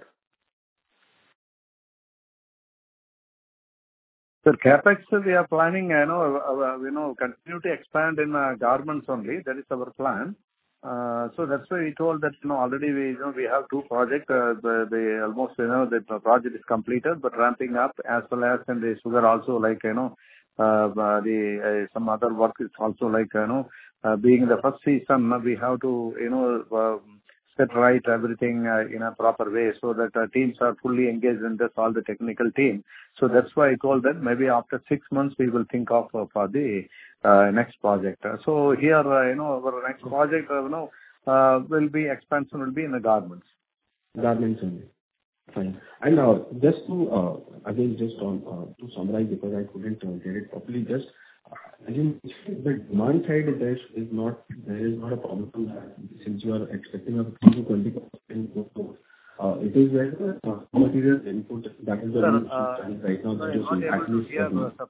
Sir, CapEx, we are planning, you know, uh, you know, continue to expand in uh, garments only. That is our plan. Uh, so that's why we told that, you know, already we, you know, we have two projects. Uh, the, the almost, you know, the project is completed, but ramping up as well as in the sugar also, like, you know, uh, the uh, some other work is also like, you know, uh, being the first season, we have to, you know, uh, set right everything uh, in a proper way so that uh, teams are fully engaged in this, all the technical team. So that's why I told them maybe after six months we will think of uh, for the uh, next project. Uh, so here, uh, you know, our next project, uh, you know, uh, will be expansion will be in the garments. Garments only. Fine. And uh, just to, uh, again, just on uh, to summarize, because I couldn't uh, get it properly, just uh, again, the demand side there is not, there is not a problem that since you are expecting a fifteen to twenty percent growth. Uh, it is where the uh, material input, that is the Sir, uh, right now that is actually hear,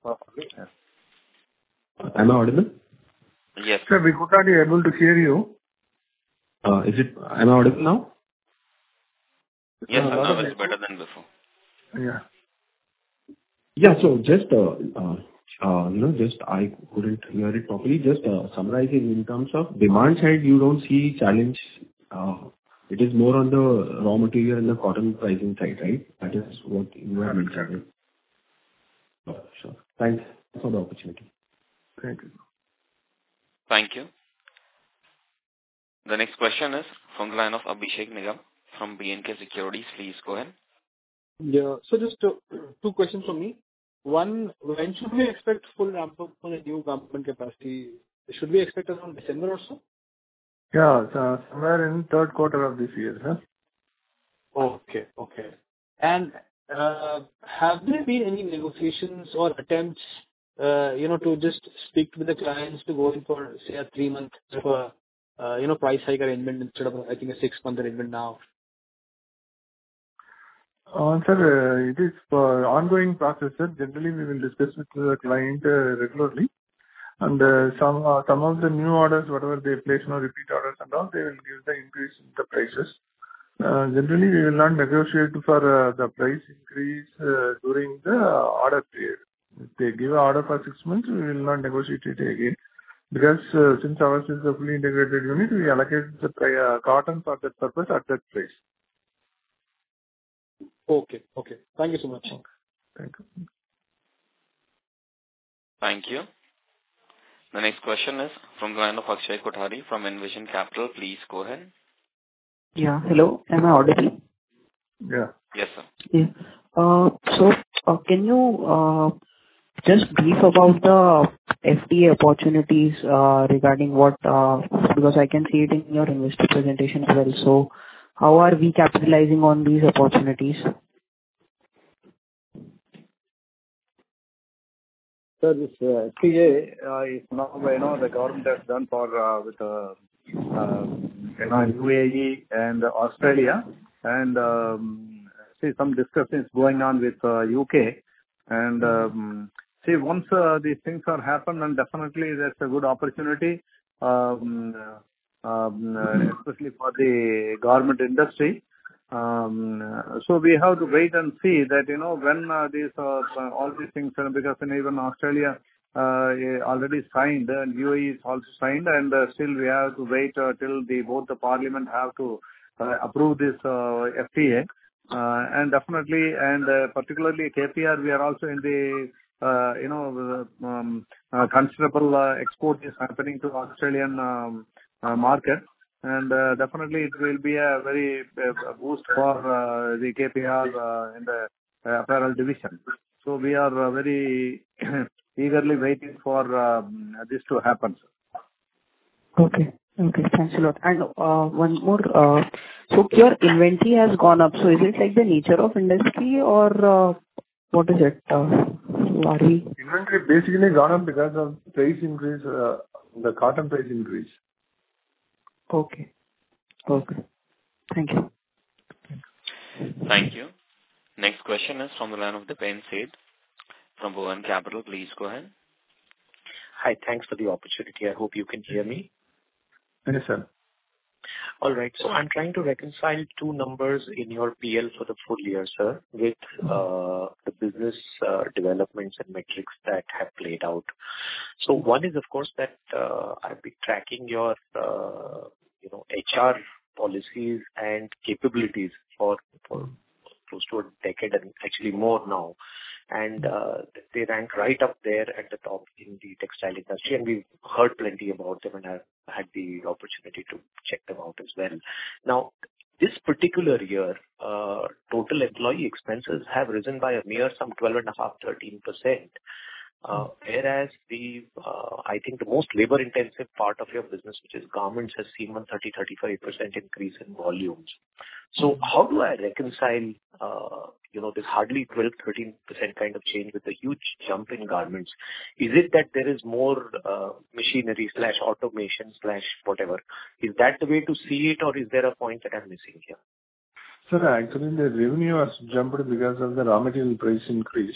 uh, am I audible? Yes. Sir, we could not be able to hear you. Uh, is it, am I audible now? Yes, Uh, sir, now it's better than before. Yeah. Yeah, so just, uh, uh, uh, you know, just I couldn't hear it properly. Just uh, summarizing in terms of demand side, you don't see challenge. Uh, it is more on the raw material and the cotton pricing side, right? That is what you have mentioned. Oh, sure. Thanks for the opportunity. Thank you. Thank you. The next question is from the line of Abhishek Nigam from B and K Securities. Please go ahead. Yeah. So just uh, two questions from me. One, when should we expect full ramp up for the new garment capacity? Should we expect around December or so? Yeah, so somewhere in third quarter of this year, sir. Okay, okay. And uh, have there been any negotiations or attempts, uh, you know, to just speak with the clients to go in for, say, a three-month of a, uh, you know, price hike arrangement instead of, I think, a six-month arrangement now? Uh, sir, uh, it is uh, ongoing process, sir. Generally, we will discuss with the client uh, regularly. And uh, some uh, some of the new orders, whatever they place, no repeat orders and all, they will give the increase in the prices. Uh, generally, we will not negotiate for uh, the price increase uh, during the order period. If they give an order for six months, we will not negotiate it again. Because uh, since ours is a fully integrated unit, we allocate the pri- uh, cotton for that purpose at that price. Okay. Okay. Thank you so much. Thank you. Thank you. The next question is from the line of Akshay Kothari from Envision Capital. Please go ahead. Yeah. Hello. Am I audible? Yeah. Yes, sir. Yeah. Uh, so, uh, can you uh, just brief about the F D A opportunities uh, regarding what, uh, because I can see it in your investor presentation as well. So, how are we capitalizing on these opportunities? Sir, this uh, F D A uh, is now, you know, the government has done for uh, with uh, uh, you know, U A E and Australia, and um, see some discussions going on with uh, U K, and um, see once uh, these things are happen, then definitely that's a good opportunity, um, um, uh, especially for the garment industry. Um, so we have to wait and see that, you know, when uh, these uh, all these things, uh, because in even Australia uh, already signed and U A E is also signed, and uh, still we have to wait uh, till the both the parliament have to uh, approve this uh, F T A, uh, and definitely and uh, particularly K P R, we are also in the uh, you know um, uh, considerable uh, export is happening to Australian um, uh, market. And uh, definitely it will be a very uh, boost for uh, the K P R uh, in the uh, apparel division. So we are uh, very eagerly waiting for um, this to happen. Okay. Okay. Thanks a lot. And uh, one more. Uh, so your inventory has gone up. So is it like the nature of industry, or uh, what is it? Uh, are we? Inventory basically gone up because of price increase, uh, the cotton price increase. Okay. Okay. Thank you. Thank you. Next question is from the line of Dipen Seth from Bhuvan Capital. Please go ahead. Hi. Thanks for the opportunity. I hope you can hear me. Yes, sir. All right. So I'm trying to reconcile two numbers in your P L for the full year, sir, with uh, the business uh, developments and metrics that have played out. So one is, of course, that uh, I've been tracking your, uh, you know, H R policies and capabilities for for close to a decade and actually more now. And uh, they rank right up there at the top in the textile industry, and we've heard plenty about them, and I've had the opportunity to check them out as well. Now, this particular year, uh, total employee expenses have risen by a mere some twelve point five, thirteen percent. Uh, whereas the, uh, I think the most labor-intensive part of your business, which is garments, has seen one thirty, thirty-five percent increase in volumes. So how do I reconcile, uh, you know, this hardly twelve, thirteen percent kind of change with a huge jump in garments? Is it that there is more uh, machinery slash automation slash whatever? Is that the way to see it, or is there a point that I'm missing here? Sir, actually the revenue has jumped because of the raw material price increase.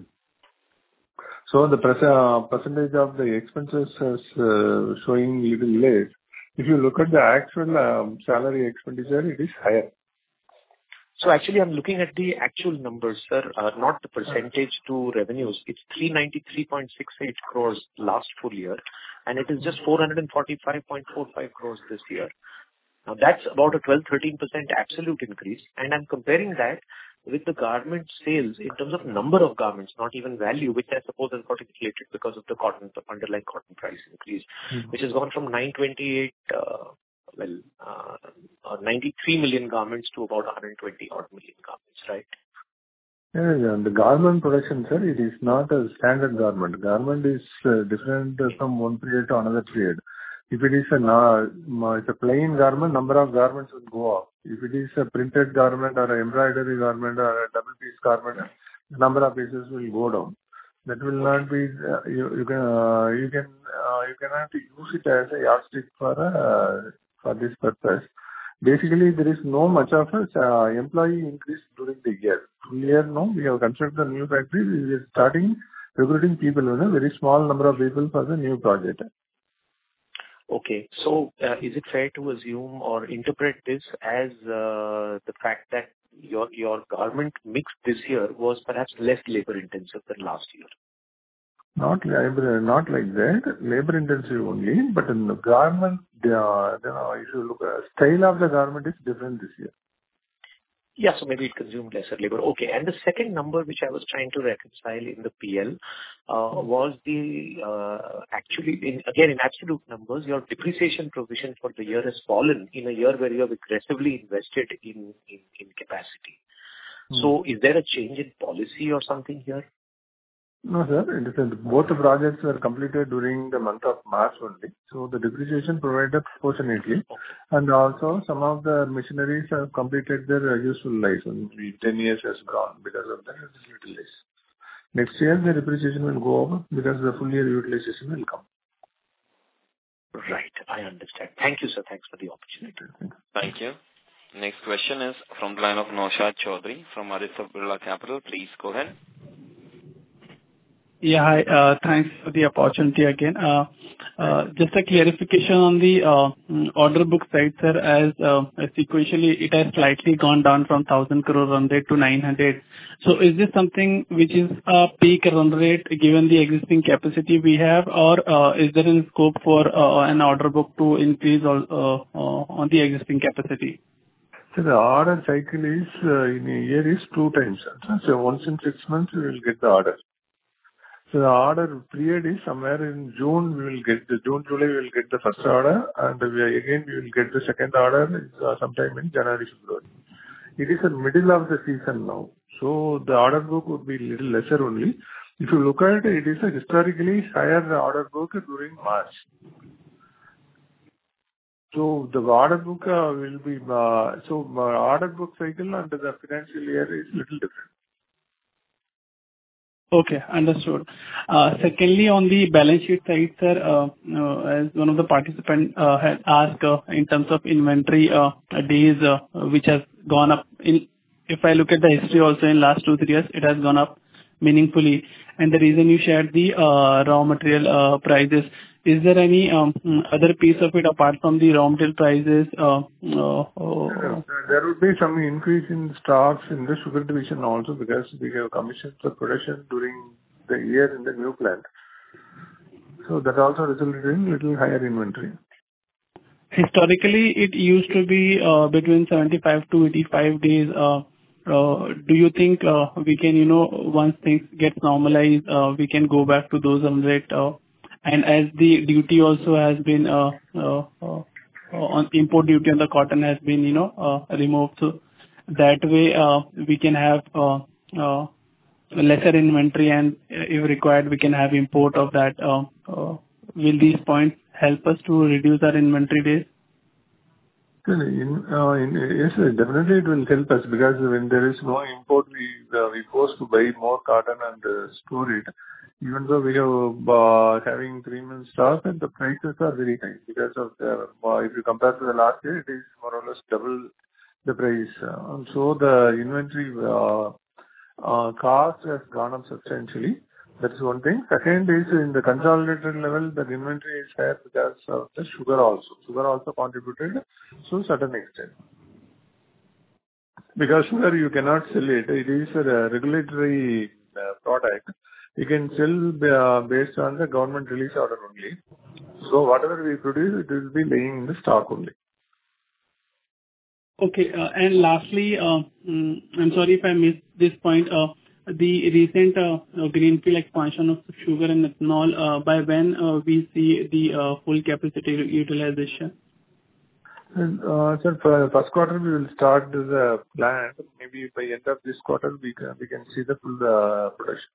So the pres- uh, percentage of the expenses is uh, showing little less. If you look at the actual um, salary expenditure, it is higher. So actually, I'm looking at the actual numbers, sir, uh, not the percentage to revenues. It's three ninety-three point six eight crores last full year, and it is just four forty-five point four five crores this year. Now, that's about a twelve, thirteen percent absolute increase, and I'm comparing that with the garment sales in terms of number of garments, not even value, which I suppose has got inflated because of the cotton, the underlying cotton price increase, mm-hmm. which has gone from nine twenty-eight, uh, well, uh, uh, ninety-three million garments to about one hundred twenty odd million garments, right? Yeah, yeah. The garment production, sir, it is not a standard garment. Garment is uh, different from one period to another period. If it is a, uh, it's a plain garment, number of garments will go up. If it is a printed garment or an embroidery garment or a double piece garment, the number of pieces will go down. That will not be, uh, you, you can, uh, you can, uh, you cannot use it as a yardstick for, uh, for this purpose. Basically, there is no much of a uh, employee increase during the year. Full year, no, we have constructed a new factory. We are starting recruiting people, you know, very small number of people for the new project. Okay. So, uh, is it fair to assume or interpret this as uh, the fact that your your garment mix this year was perhaps less labor intensive than last year? Not labor, not like that. Labor intensive only, but in the garment, they are, you know, if you look at style of the garment is different this year. Yeah, so maybe it consumed lesser labor. Okay, and the second number which I was trying to reconcile in the P L uh, was the uh, actually in, again in absolute numbers, your depreciation provision for the year has fallen in a year where you have aggressively invested in in, in capacity. Hmm. So, is there a change in policy or something here? No, sir. It is, both the projects were completed during the month of March only. So the depreciation provided proportionately. Okay. And also some of the machineries have completed their useful life. Only ten years has gone because of that it is utilized. Next year the depreciation will go up because the full year utilization will come. Right. I understand. Thank you, sir. Thanks for the opportunity. Thank you. Next question is from the line of Naushad Chaudhary from Aditya Birla Capital. Please go ahead. Yeah, hi. Uh, thanks for the opportunity again. Uh, uh, just a clarification on the uh, order book side, sir, as uh, sequentially it has slightly gone down from one thousand crore run rate to nine hundred. So is this something which is a peak run rate given the existing capacity we have, or uh, is there any scope for uh, an order book to increase all, uh, uh, on the existing capacity? So the order cycle is uh, in a year is two times. So once in six months we will get the order. So the order period is somewhere in June, we will get the June, July, we will get the first order, and we are, again, we will get the second order uh, sometime in January, February. It is the middle of the season now. So the order book would be little lesser only. If you look at it, it is a historically higher order book during March. So the order book uh, will be, uh, so uh, order book cycle under the financial year is little different. Okay, understood. Uh, Secondly, on the balance sheet side, sir, uh, uh, as one of the participants uh, had asked uh, in terms of inventory uh, days, uh, which has gone up. In, if I look at the history also in last two, three years, it has gone up meaningfully. And the reason you shared the uh, raw material uh, prices, is there any um, other piece of it apart from the raw material prices? Uh, uh, uh, there would be some increase in stocks in the sugar division also because we have commissioned the production during the year in the new plant. So that also resulted in little higher inventory. Historically, it used to be uh, between seventy-five to eighty-five days. Uh, uh, do you think uh, we can, you know, once things get normalized, uh, we can go back to those hundred? Uh, and as the duty also has been uh, uh, uh, on import duty on the cotton has been, you know, uh, removed, so that way uh, we can have uh, uh, lesser inventory, and if required, we can have import of that. Uh, uh, will these points help us to reduce our inventory days? In, uh, in, yes, definitely it will help us because when there is no import, we uh, we forced to buy more cotton and uh, store it. Even though we have uh, having three months stock, and the prices are very high because of the, uh, if you compare to the last year, it is more or less double the price. Uh, so the inventory uh, uh, cost has gone up substantially. That is one thing. Second is in the consolidated level, the inventory is higher because of the sugar also. Sugar also contributed to a certain extent. Because sugar you cannot sell it. It is a regulatory uh, product. You can sell uh, based on the government release order only. So whatever we produce, it will be laying in the stock only. Okay. Uh, and lastly, uh, mm, I'm sorry if I missed this point. Uh, the recent uh, uh, greenfield expansion of sugar and ethanol, uh, by when uh, we see the uh, full capacity utilization? And, uh, sir, for first quarter we will start the plant. Maybe by end of this quarter we can we can see the full uh, production.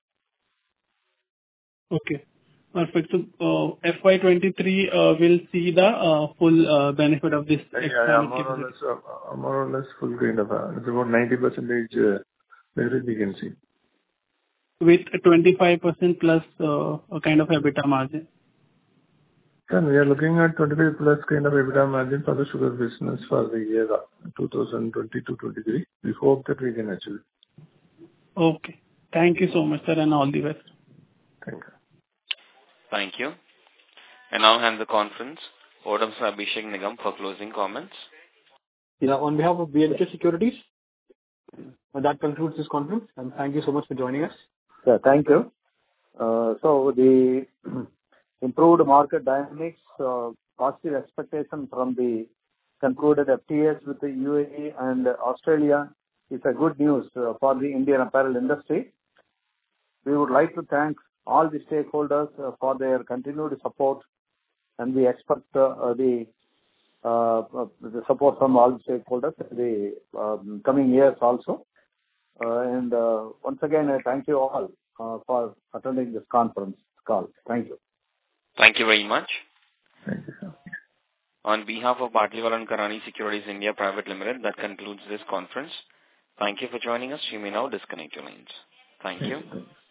Okay, perfect. So uh, F Y twenty-three uh, will see the uh, full uh, benefit of this. Yeah, yeah, more or less, uh, more or less full kind of. Uh, it's about ninety percentage uh, benefit we can see. With twenty-five percent plus uh, a kind of EBITDA margin. And we are looking at twenty-five plus kind of EBITDA margin for the sugar business for the year twenty twenty-two twenty-three. We hope that we can achieve it. Okay. Thank you so much, sir, and all the best. Thank you. Thank you. And now hand the conference over to Mister Abhishek Nigam for closing comments. Yeah, on behalf of B N K Securities, that concludes this conference, and thank you so much for joining us. Yeah, thank you. Uh, So the improved market dynamics, uh, positive expectation from the concluded F T As with the U A E and Australia is a good news uh, for the Indian apparel industry. We would like to thank all the stakeholders uh, for their continued support, and we expect uh, uh, the uh, uh, the support from all the stakeholders in the um, coming years also. Uh, And uh, once again, I thank you all uh, for attending this conference call. Thank you. Thank you very much. On behalf of Batliwala and Karani Securities India Private Limited, that concludes this conference. Thank you for joining us. You may now disconnect your lines. Thank you.